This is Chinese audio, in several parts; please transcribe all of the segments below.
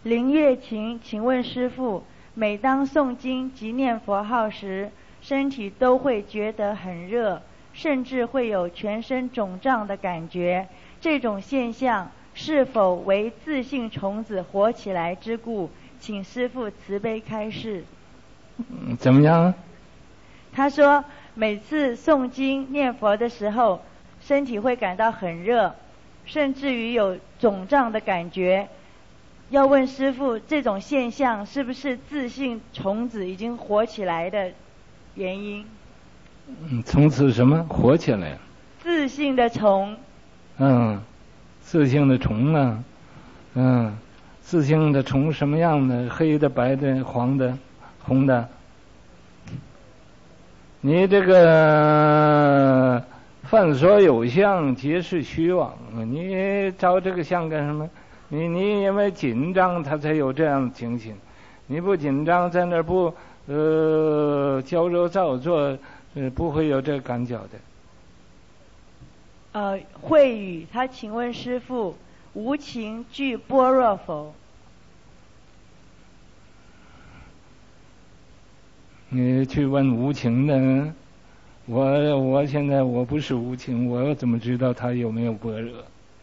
林月琴，请问师父，每当诵经及念佛号时，身体都会觉得很热，甚至会有全身肿胀的感觉。这种现象是否为自性虫子活起来之故？请师父慈悲开示。 怎么样？ 他说，每次诵经念佛的时候，身体会感到很热，甚至于有肿胀的感觉。要问师父，这种现象是不是自性虫子已经活起来的原因？ 从此什么活起来？ 自性的虫。 自性的虫啊。自性的虫什么样的？黑的、白的、黄的、红的。你这个凡所有相，皆是虚妄。你照这个相干什么？你因为紧张，他才有这样的情形。你不紧张，在那儿不矫揉造作，不会有这感觉的。慧宇，他请问师父，无情具般若否？ 你去问无情的，我现在我不是无情，我怎么知道他有没有般若？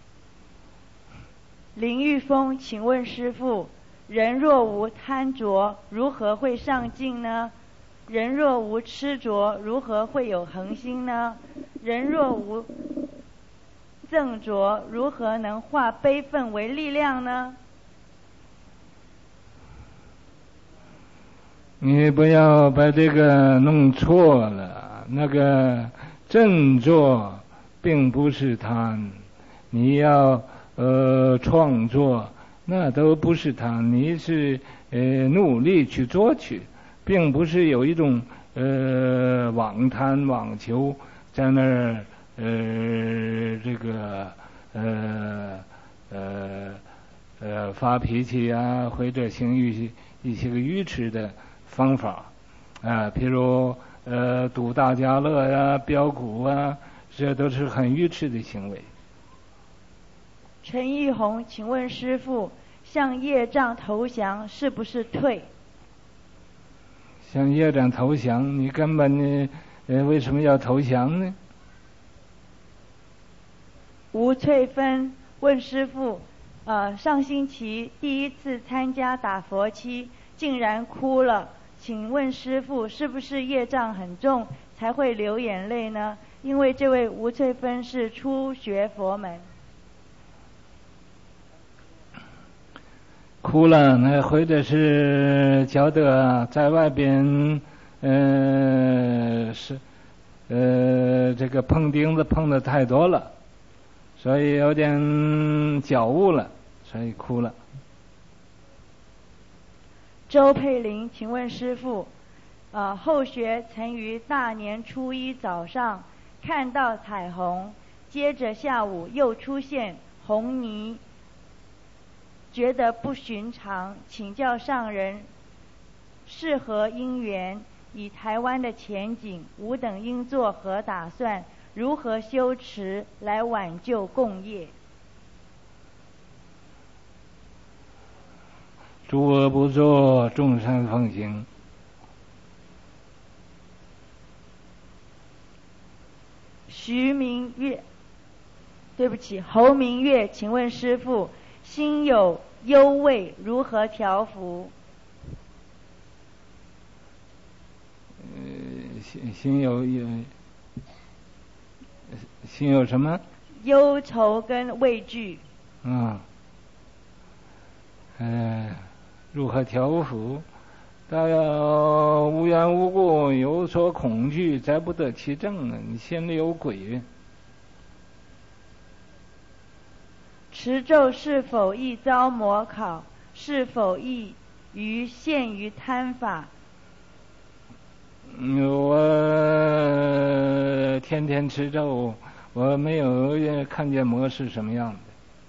林玉峰，请问师父，人若无贪着，如何会上进呢？人若无痴着，如何会有恒心呢？人若无憎着，如何能化悲愤为力量呢？ 你不要把这个弄错了，那个振作并不是贪，你要创作那都不是贪，你是努力去做去，并不是有一种妄贪妄求在那儿这个发脾气啊，或者行一些个愚痴的方法譬如赌大家乐呀、标股啊，这都是很愚痴的行为。 陈义宏，请问师父，向业障投降是不是退？ 向业障投降，你根本呢为什么要投降呢？ 吴翠芬问师父，上星期第一次参加打佛七，竟然哭了，请问师父，是不是业障很重才会流眼泪呢？因为这位吴翠芬是初学佛门。 哭了，那或者是觉得在外边这个碰钉子碰的太多了，所以有点觉悟了，所以哭了。 周佩玲，请问师父，后学曾于大年初一早上看到彩虹，接着下午又出现红泥，觉得不寻常，请教上人是何因缘？以台湾的前景，吾等应作何打算？如何修持来挽救共业？ 诸恶不作，众善奉行。 徐明月，对不起，侯明月，请问师父，心有忧畏，如何调伏？心有什么？忧愁跟畏惧。 如何调伏？大要无缘无故有所恐惧，再不得其正呢？你心里有鬼。 持咒是否易遭魔考？是否易于限于贪法？ 我天天持咒，我没有看见魔是什么样的。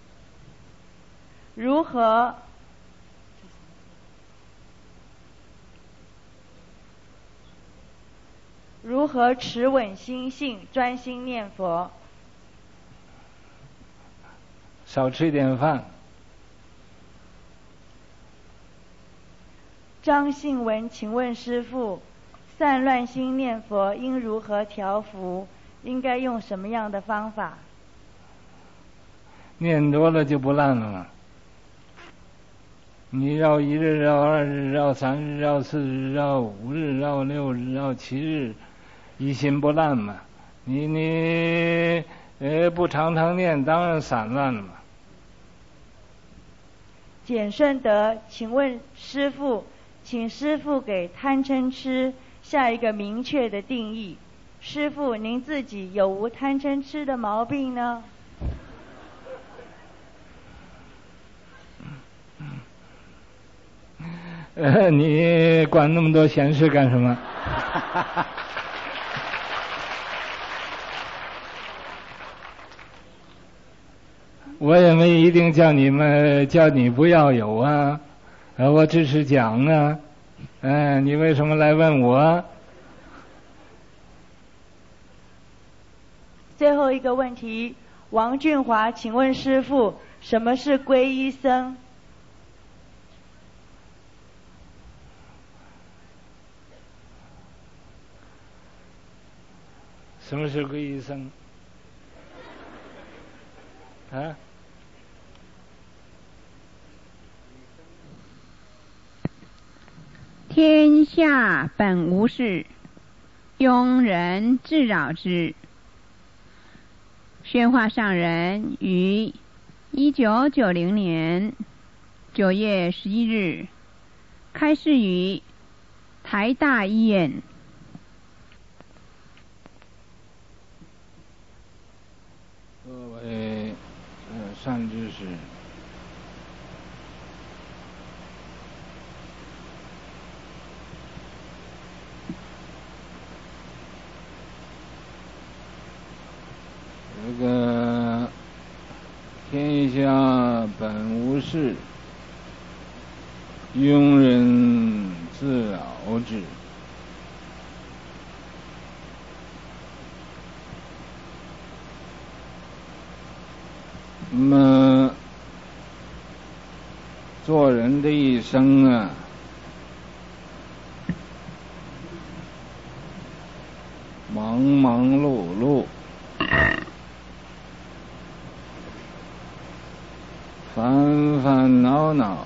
如何持稳心性，专心念佛？ 少吃一点饭。 张信文，请问师父，散乱心念佛应如何调伏？应该用什么样的方法？ 念多了就不烂了嘛。你绕1日，绕2日，绕3日，绕4日，绕5日，绕6日，绕7日，一心不烂嘛。你不常常念，当然散乱了嘛。 简顺德，请问师父，请师父给贪嗔痴下一个明确的定义。师父，您自己有无贪嗔痴的毛病呢？ 你管那么多闲事干什么？我也没一定叫你不要有啊，我只是讲啊，你为什么来问我？ 最后一个问题，王俊华，请问师父，什么是皈依僧？ 什么是皈依僧？啊？ 天下本无事，庸人自扰之。宣化上人于1990年9月11日开示于台大医院。 各位善知识，这个天下本无事，庸人自扰之。那么做人的一生啊，忙忙碌碌，烦烦恼恼，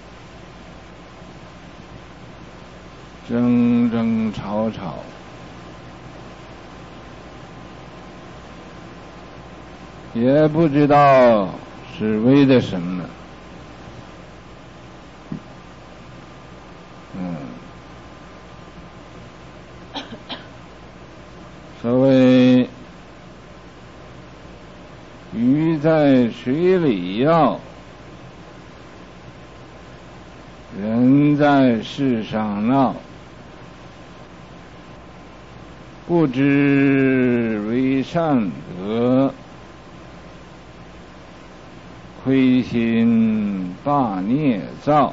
争争吵吵，也不知道是为了什么。所谓鱼在水里游，人在世上闹，不知为善得，亏心把孽造。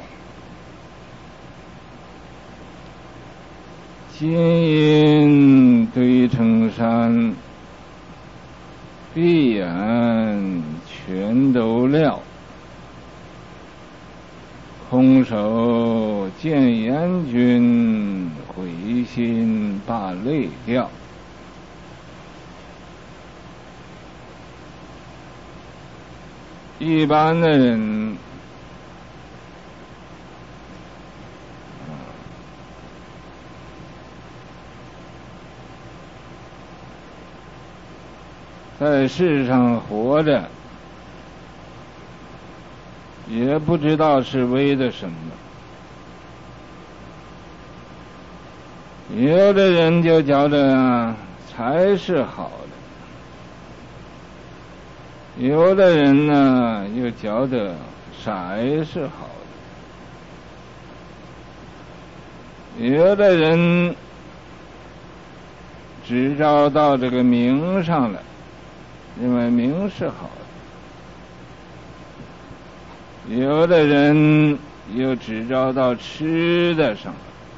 金因堆成山，闭眼全都了。空手见阎君，回心把泪掉。一般的人在世上活着，也不知道是为了什么。有的人就觉得才是好的，有的人呢又觉得色是好的，有的人只照到这个名上了，认为名是好的，有的人又只照到吃的上了，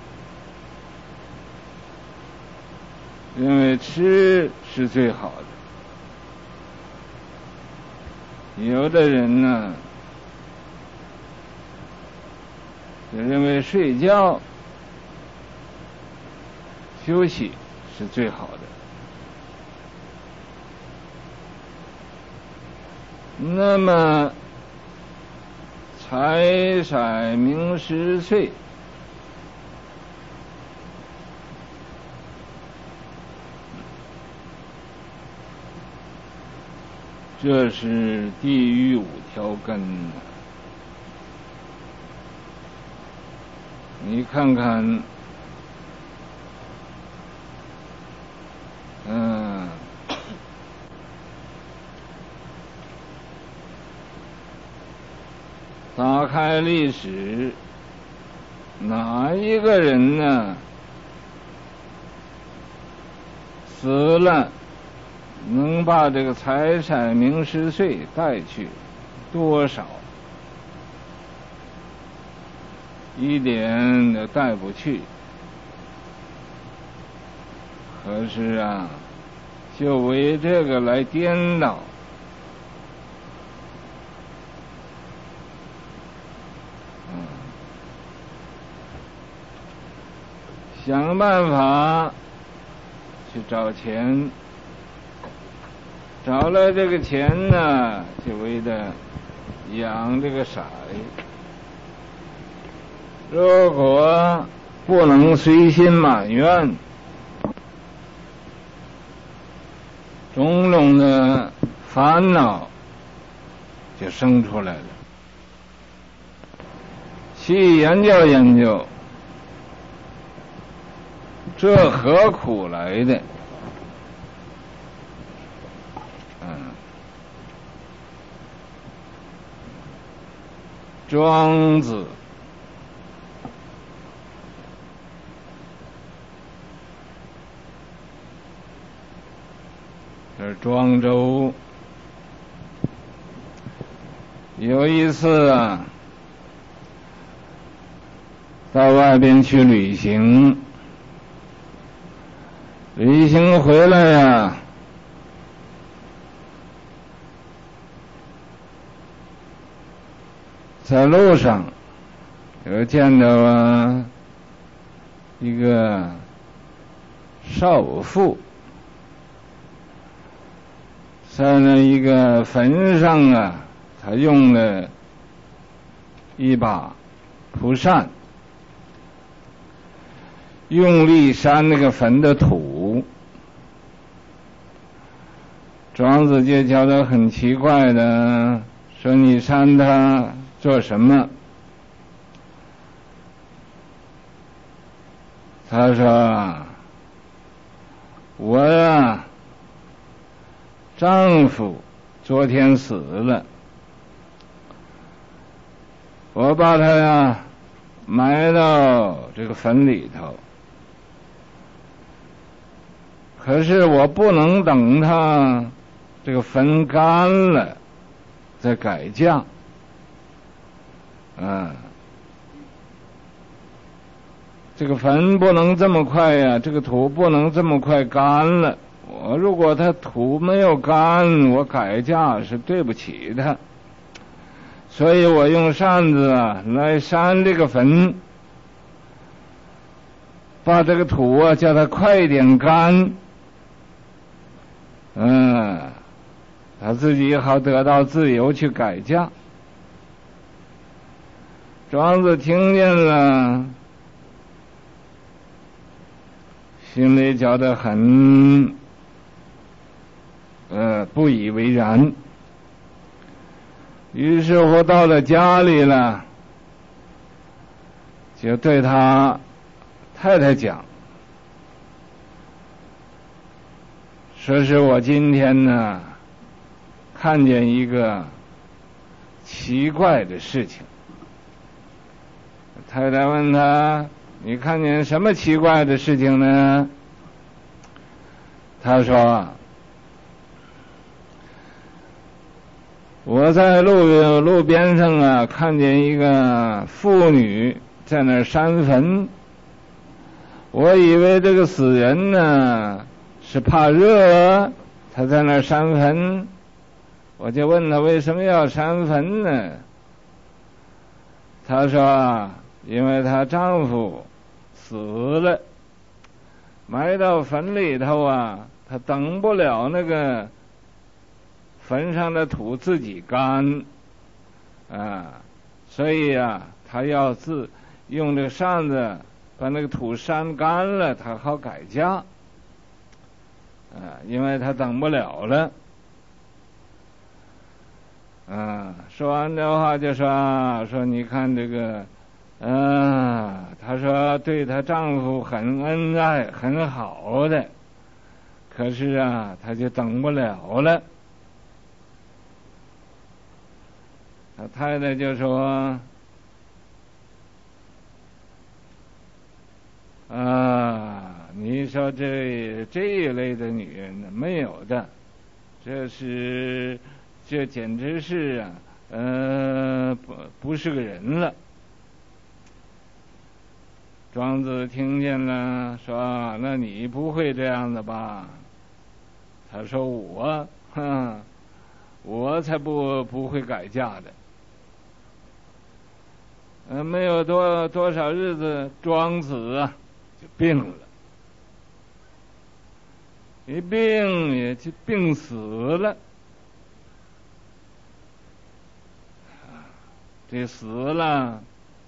认为吃是最好的。有的人呢就认为睡觉休息是最好的。那么财色名食睡，这是地狱5条根。你看看，打开历史，哪一个人呢死了能把这个财产名食睡带去多少？一点都带不去。可是啊，就为这个来颠倒，想办法去找钱，找了这个钱呢，就为了养这个色。如果不能随心满愿，种种的烦恼就生出来了。去研究研究，这何苦来的？庄子这庄周有一次啊，到外边去旅行，旅行回来呀，在路上有见到一个少妇，在那一个坟上啊，他用了一把蒲扇，用力扇那个坟的土。庄子就觉得很奇怪的，说你扇它做什么？他说我呀，丈夫昨天死了，我把他呀埋到这个坟里头，可是我不能等他这个坟干了再改嫁。这个坟不能这么快呀，这个土不能这么快干了。我如果他土没有干，我改嫁是对不起他，所以我用扇子啊来扇这个坟，把这个土啊叫它快点干，他自己好得到自由去改嫁。庄子听见了，心里觉得很不以为然，于是乎到了家里了，就对他太太讲，说是我今天呢看见一个奇怪的事情。太太问他，你看见什么奇怪的事情呢？他说，我在路边上啊看见一个妇女在那儿扇坟，我以为这个死人呢是怕热，他在那儿扇坟，我就问他为什么要扇坟呢？他说， 因为她丈夫死了，埋到坟里头啊，她等不了那个坟上的土自己干啊，所以啊，她要用这个扇子把那个土扇干了，她好改嫁啊，因为她等不了了。说完这话就说你看这个，她说对她丈夫很恩爱很好的，可是啊，她就等不了了。她太太就说你说这一类的女人呢，没有的，这简直是不是个人了。庄子听见了，说那你不会这样的吧？他说我才不会改嫁的。没有多少日子，庄子啊就病了，一病也就病死了。这死了，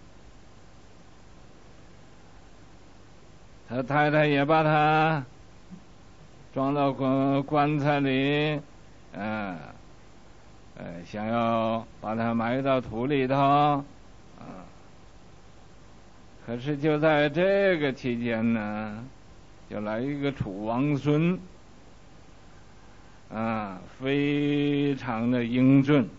他太太也把他装到棺材里，想要把他埋到土里头。可是就在这个期间呢，就来一个楚王孙，非常的英俊，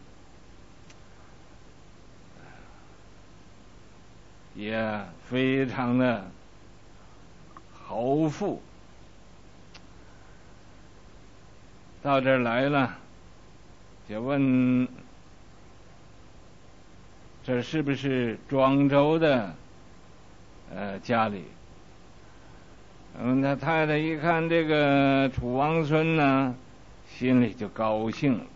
也非常的豪富。到这儿来了，就问这是不是庄周的家里？他太太一看这个楚王孙呢，心里就高兴了，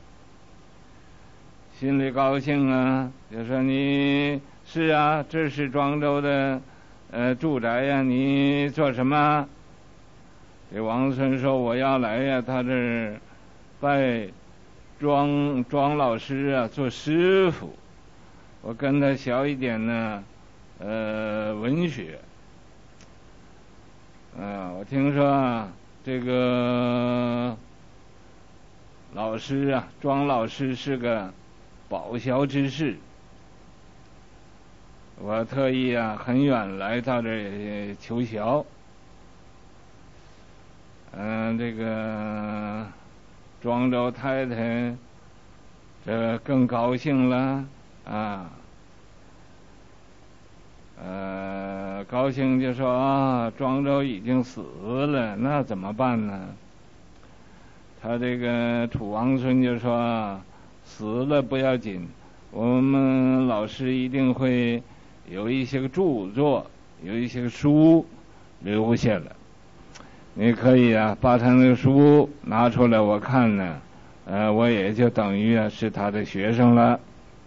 就说你是啊，这是庄周的住宅呀，你做什么？这王孙说我要来呀，他这儿拜庄老师啊做师傅，我跟他学一点呢文学。我听说啊，这个老师啊，庄老师是个饱学之士，我特意啊很远来到这求学。这个庄周太太这更高兴了啊。高兴就说庄周已经死了，那怎么办呢？他这个楚王孙就说死了不要紧，我们老师一定会有一些个著作，有一些个书留下了，你可以啊把他那个书拿出来我看呢，我也就等于啊是他的学生了。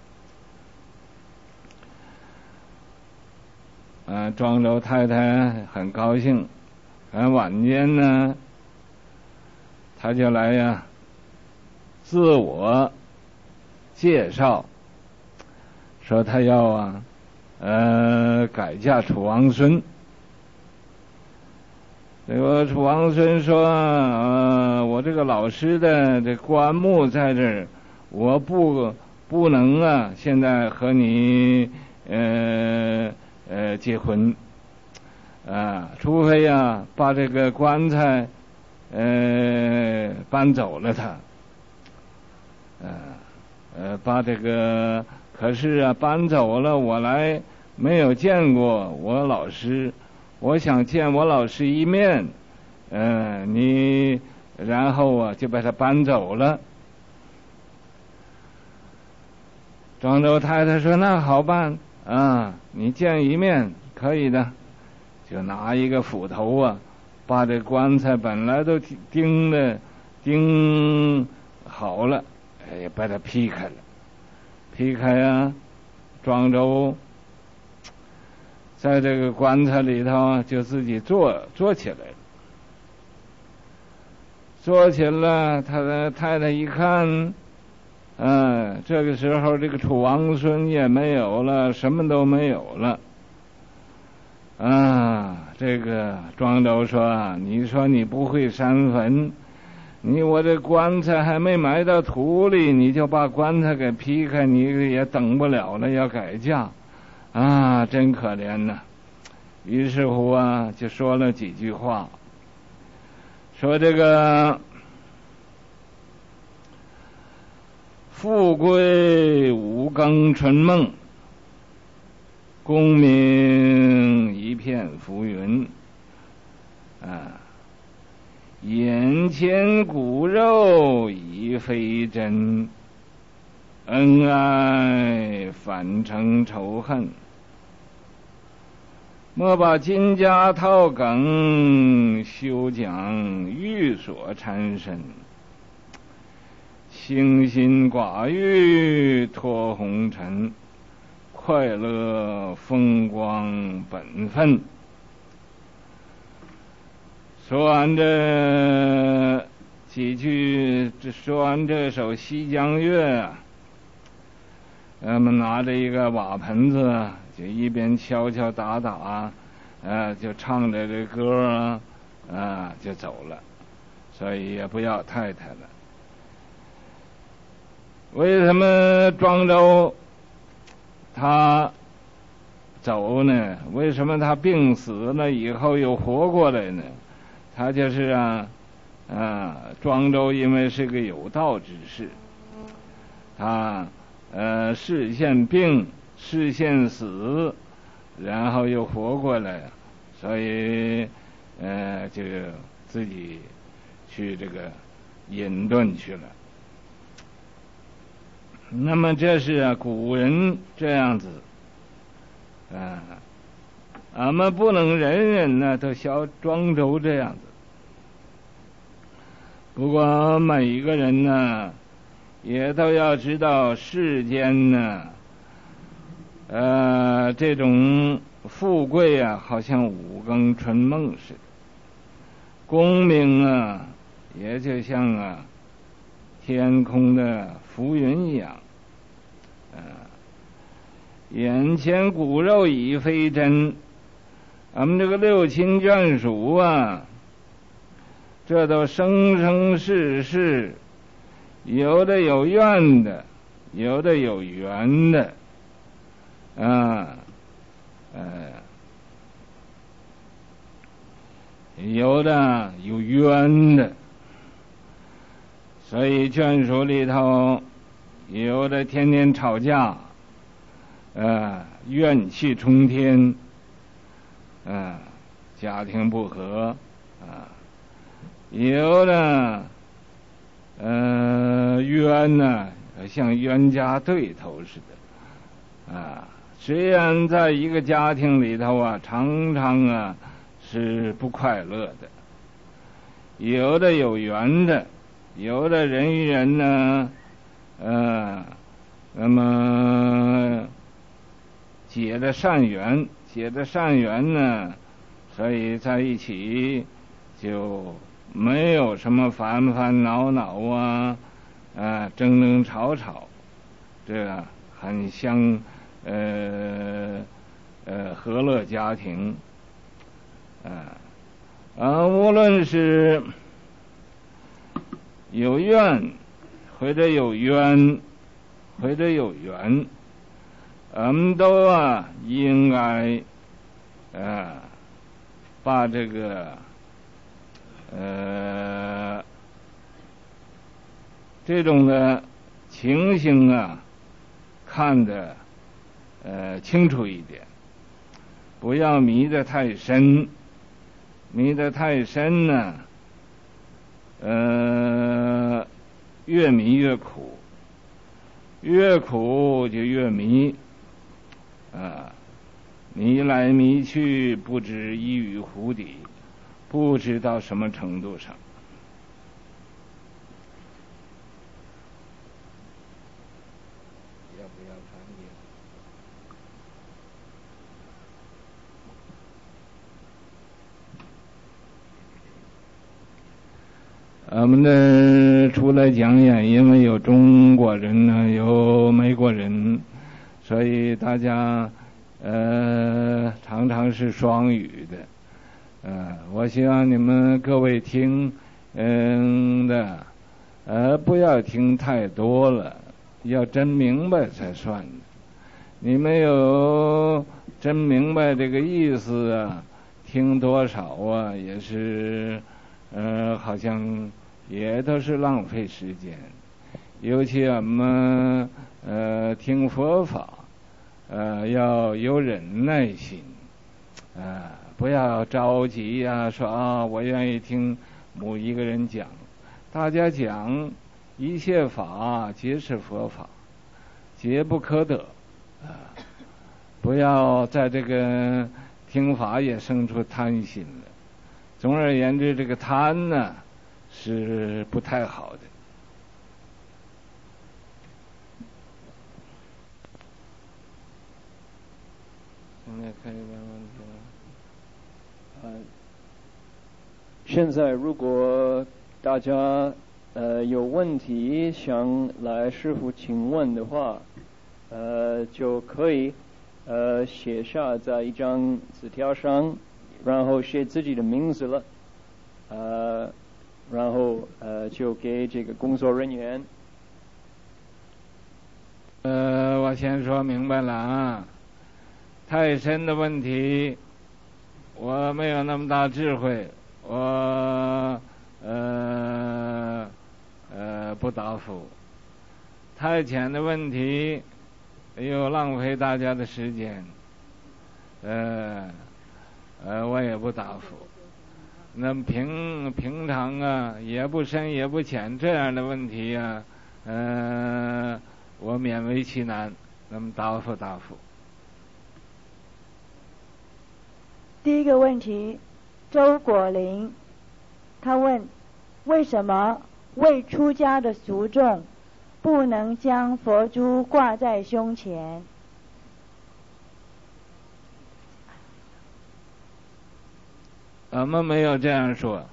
庄周太太很高兴。晚间呢，他就来呀自我介绍，说他要啊改嫁楚王孙。这个楚王孙说我这个老师的这棺木在这儿，我不能啊现在和你结婚除非啊把这个棺材搬走了他把这个可是啊搬走了，我来没有见过我老师，我想见我老师一面，你然后啊就把他搬走了。庄周太太说那好办你见一面可以的，就拿一个斧头啊把这棺材本来都钉好了，把它劈开了。庄周在这个棺材里头就自己坐起来了。坐起来，他的太太一看，这个时候这个楚王孙也没有了，什么都没有了。这个庄周说：“你说你不会山坟，我这棺材还没埋到土里，你就把棺材给劈开，你也等不了了，要改嫁，真可怜呐。”于是乎就说了几句话，说这个富贵五更春梦，功名一片浮云，眼前骨肉已非真，恩爱反成仇恨。莫把金家套梗，休讲欲所缠身。清心寡欲脱红尘，快乐风光本分。说完这几句，说完这首西江月拿着一个瓦盆子，就一边敲敲打打，就唱着这歌就走了，所以也不要太太了。为什么庄周他走呢？为什么他病死了以后又活过来呢？他就是庄周因为是个有道之士，他视现病，视现死，然后又活过来，所以这个自己去这个隐遁去了。那么这是古人这样子，俺们不能人人呢都像庄周这样子。不过每一个人呢，也都要知道世间呢，这种富贵好像五更春梦似的，功名也就像天空的浮云一样，眼前骨肉已非真。俺们这个六亲眷属这都生生世世，有的有怨的，有的有缘的，有的有冤的。所以眷属里头有的天天吵架，怨气冲天，家庭不和，有的冤像冤家对头似的，虽然在一个家庭里头常常是不快乐的。有的有缘的，有的人与人呢，那么结的善缘呢，所以在一起就没有什么烦烦恼恼争争吵吵，这个很像和乐家庭。无论是有怨或者有冤或者有缘，我们都应该把这个这种的情形看得清楚一点，不要迷得太深。迷得太深呢，越迷越苦，越苦就越迷，迷来迷去，不知一于湖底，不知到什么程度上。要不要翻译？ 我们的出来讲演，因为有中国人呢，有美国人，所以大家常常是双语的。我希望你们各位听不要听太多了，要真明白才算。你没有真明白这个意思啊，听多少啊也是好像也都是浪费时间。尤其我们听佛法要有忍耐心不要着急说我愿意听某一个人讲。大家讲一切法皆是佛法，皆不可得不要在这个听法也生出贪心了。总而言之，这个贪呢是不太好的。现在可以问问题了。 现在如果大家有问题想来师父请问的话，就可以写下在一张纸条上，然后写自己的名字了，然后就给这个工作人员。 我先说明白了太深的问题我没有那么大智慧，我不答复。太浅的问题又浪费大家的时间，我也不答复。那么平常也不深也不浅这样的问题我勉为其难，那么答复。 第一个问题，周果林，他问：为什么未出家的俗众不能将佛珠挂在胸前？ 我们没有这样说。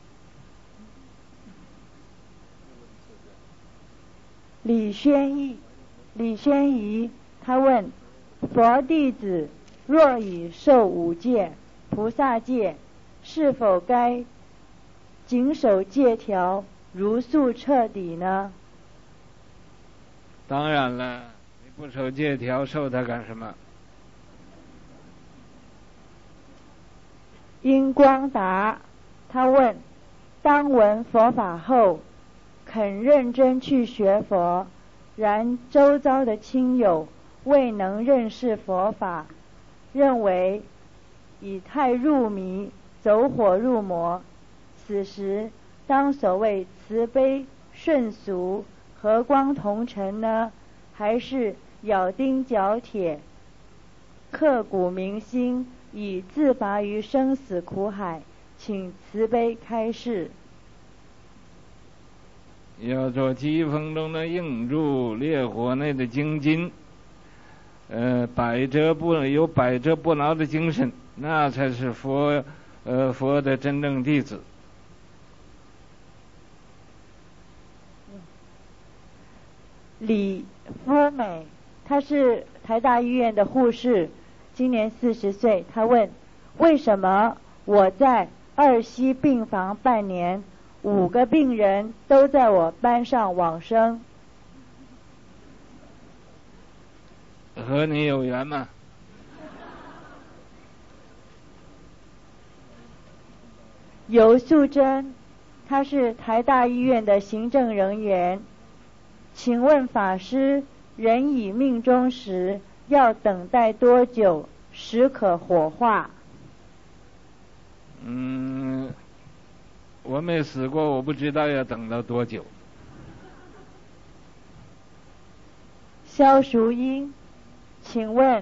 李宣仪，他问：佛弟子若已受五戒、菩萨戒，是否该谨守戒条，如素彻底呢？ 当然了，你不守戒条，受它干什么？ 殷光达，他问：当闻佛法后，肯认真去学佛，然周遭的亲友未能认识佛法，认为已太入迷，走火入魔，此时当所谓慈悲顺俗和光同尘呢，还是咬钉脚铁刻骨铭心，以自拔于生死苦海？请慈悲开示。 要做疾风中的映柱，烈火内的精金，有百折不挠的精神，那才是佛的真正弟子。 李夫美，她是台大医院的护士，今年40岁。她问：为什么我在二溪病房半年，5个病人都在我班上往生？ 和你有缘吗？ 尤素贞，她是台大医院的行政人员，请问法师，人已命终时要等待多久时可火化？ 我没死过，我不知道要等到多久。 萧淑英，请问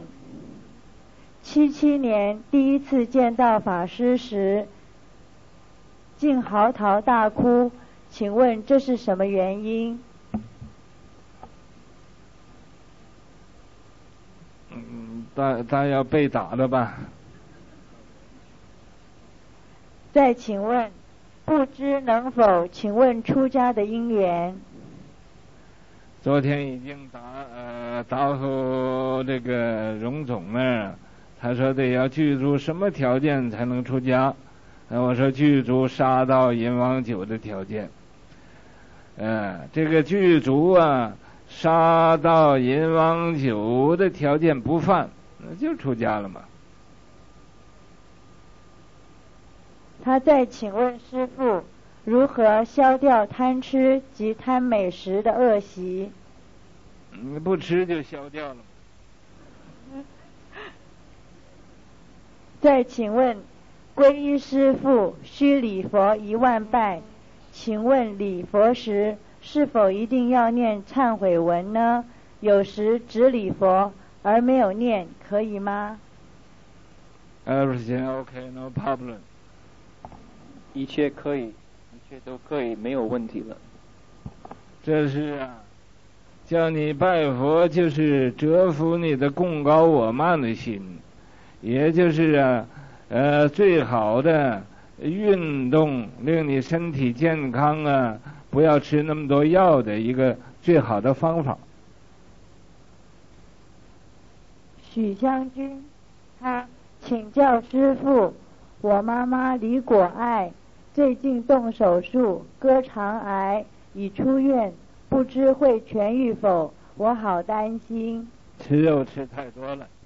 77年第一次见到法师时竟嚎啕大哭，请问这是什么原因？ 他要被打了吧？ 再请问不知能否请问出家的因缘？ 昨天已经答复这个荣总了，他说得要具足什么条件才能出家？我说具足杀盗淫妄酒的条件。这个具足杀盗淫妄酒的条件不犯，那就出家了嘛。 他再请问师父，如何消掉贪吃及贪美食的恶习？ 不吃就消掉了。 再请问，皈依师父须礼佛1万拜，请问礼佛时是否一定要念忏悔文呢？有时只礼佛而没有念，可以吗？ Everything okay, no problem. 一切可以，一切都可以，没有问题了。 这是叫你拜佛，就是折服你的贡高我慢的心，也就是最好的运动，令你身体健康不要吃那么多药的一个最好的方法。 许香君，他请教师父，我妈妈李果爱最近动手术割肠癌，已出院，不知会痊愈否？我好担心。 吃肉吃太多了。